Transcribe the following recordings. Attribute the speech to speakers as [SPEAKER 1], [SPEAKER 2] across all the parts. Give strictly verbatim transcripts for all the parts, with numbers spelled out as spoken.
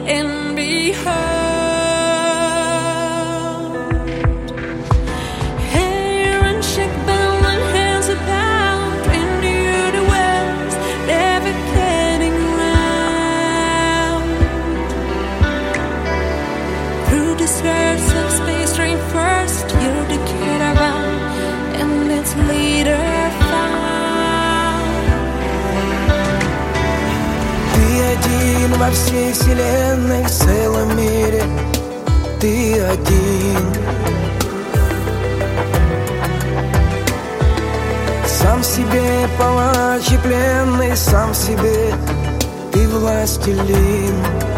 [SPEAKER 1] and be heard. Hair and cheekbone and hands about in the universe, never getting round. Through the skirts of space train first, you're the caravan and its leader found.
[SPEAKER 2] Ты один во всей вселенной, в целом мире. Ты один. Сам себе палач и пленный, сам себе ты властелин.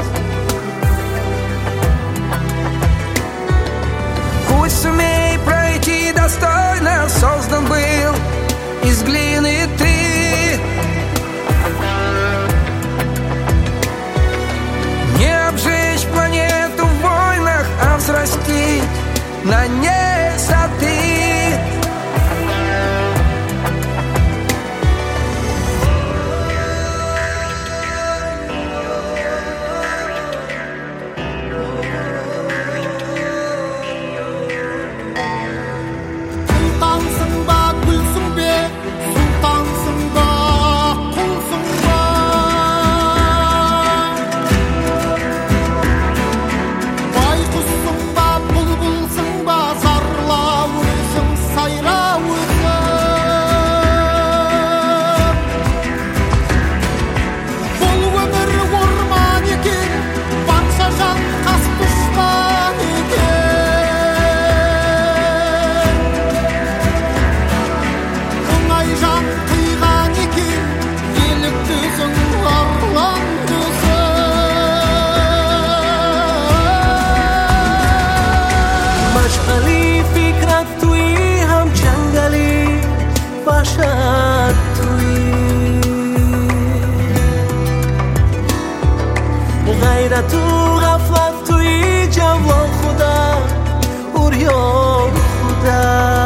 [SPEAKER 2] Путь сумей пройти достойно, создан был из глины ты. Не обжечь планету в войнах, а взрастить на ней сады.
[SPEAKER 3] غیرت و غفلت توی جوان خدا اوریان خدا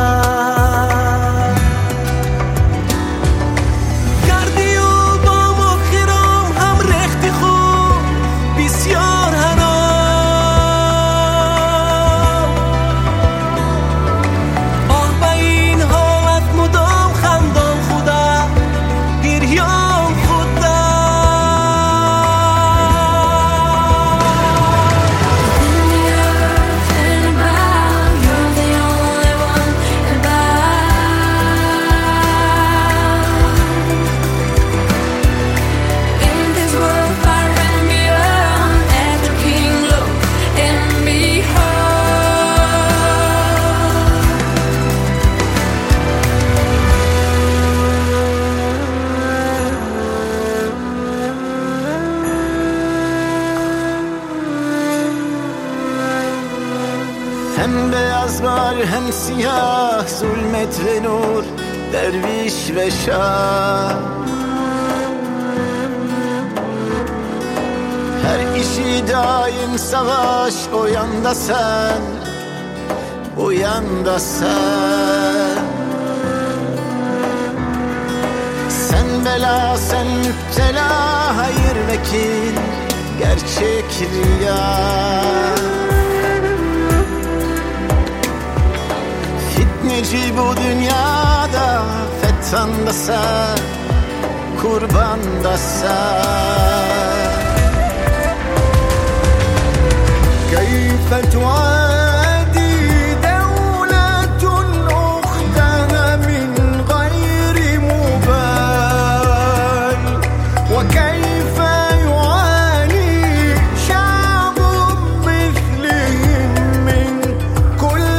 [SPEAKER 3] کردی و با مخیرام هم رختی خوب بسیار حرام آه به این حالت مدام خندان خدا گریان خدا
[SPEAKER 4] هم beyaz var hem siyah, zulmet ve nur, derviş ve şah. Her işi daim savaş, o yanda sen, bu yanda sen. Sen bela, sen müptela, hayır vekil, gerçek riya. Fitneci bu dünyada, fettan da sen, kurban da sen.
[SPEAKER 5] كيف تعادي دولة أختها من غير مبال وكيف يعاني شعب مثلهم من كل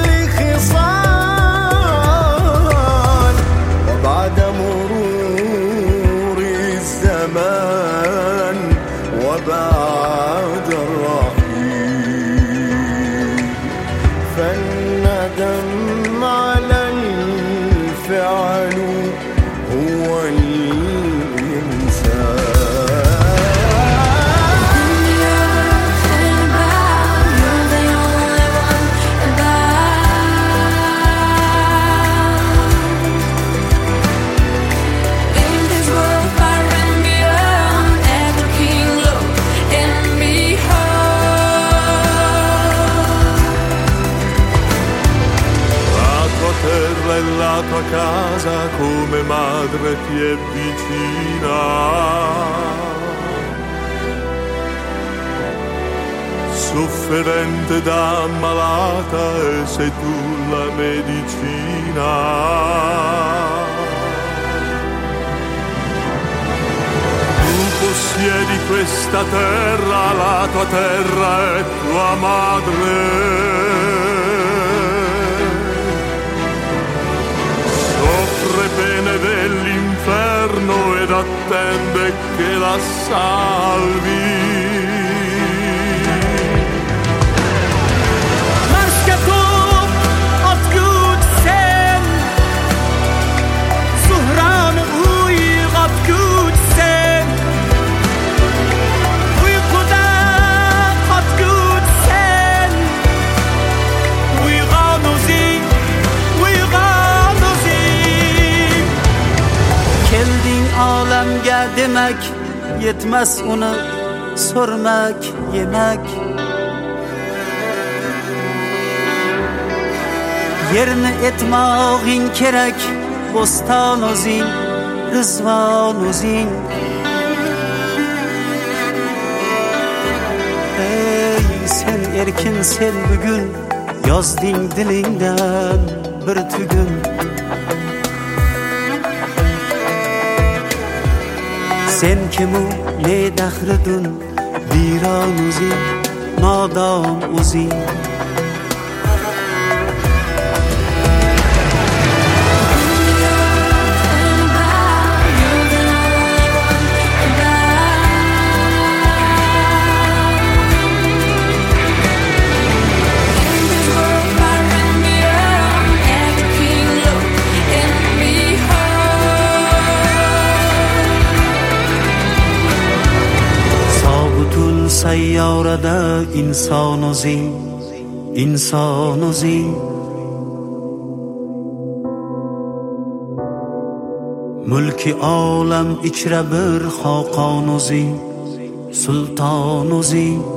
[SPEAKER 5] خصال وبعد مرور الزمان وبعد الرحيل فالندم على الفعل هو الإنسان.
[SPEAKER 1] Be heard.
[SPEAKER 3] tua casa come madre ti è vicina. Sofferente da ammalata e sei tu la medicina. Tu possiedi questa terra, la tua terra è tua madre. Soffre pene dell'inferno ed attende che la salvi.
[SPEAKER 6] Olamga demak yetmas uni so'rmak yemak. Yerni etmog'ing kerak bo'ston o'zing rizvon o'zing. Ey sen erkin sen bugun yozding dilingdan bir tugun. Sen kimu ne daxridun viron o'zing nodon o'zing. Sayyorada inson o'zing, inson o'zing. Mulki olam ichra bir xoqon o'zing, sulton o'zing.